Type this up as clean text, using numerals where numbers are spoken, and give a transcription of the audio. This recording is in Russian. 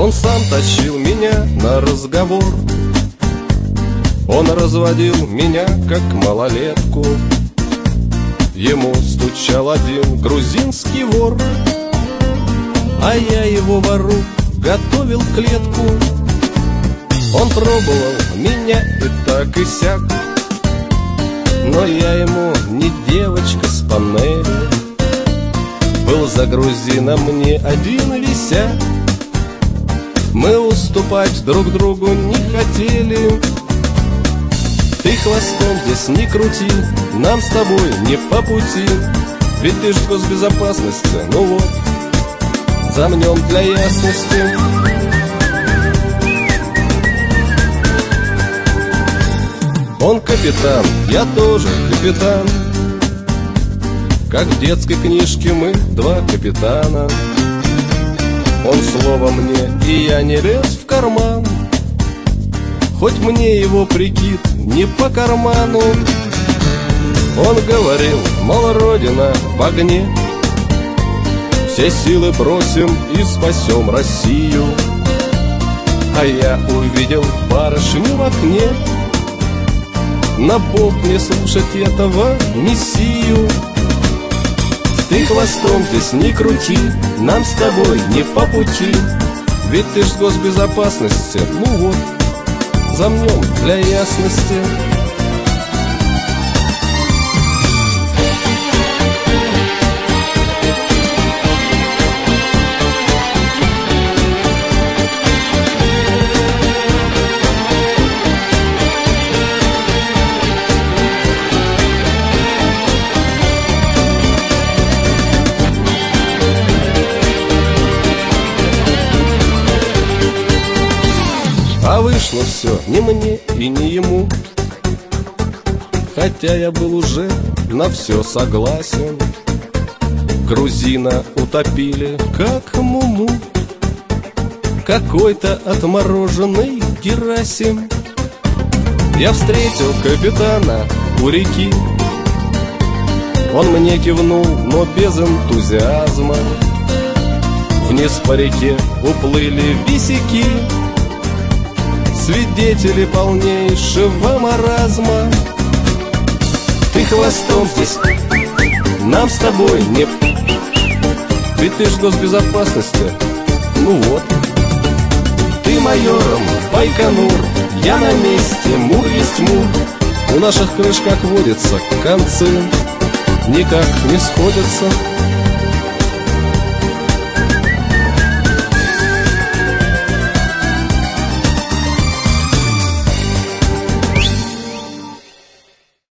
Он сам тащил меня на разговор, он разводил меня как малолетку. Ему стучал один грузинский вор, а я его вору готовил клетку. Он пробовал меня и так и сяк, но я ему не девочка с панели. Был за грузина мне один висяк, мы уступать друг другу не хотели. Ты хвостом здесь не крути, нам с тобой не по пути, ведь ты ж в госбезопасности, ну вот, замнем для ясности. Он капитан, я тоже капитан, как в детской книжке мы два капитана. Он слово мне, и я не лез в карман, хоть мне его прикид не по карману. Он говорил, мол, Родина в огне, все силы бросим и спасем Россию. А я увидел барышню в окне, на бог мне слушать этого мессию. Ты хвостом здесь не крути, нам с тобой не по пути, ведь ты ж с госбезопасности, ну вот, замнем для ясности. А вышло все не мне и не ему, хотя я был уже на все согласен. Грузина утопили, как муму, какой-то отмороженный Герасим. Я встретил капитана у реки, он мне кивнул, но без энтузиазма. Вниз по реке уплыли висяки, свидетели полнейшего маразма. Ты хвостом здесь, нам с тобой не, ведь ты ж в госбезопасности, ну вот. Ты майором Байконур, я на месте, мур есть мур. У наших крыш, как водится, концы никак не сходятся.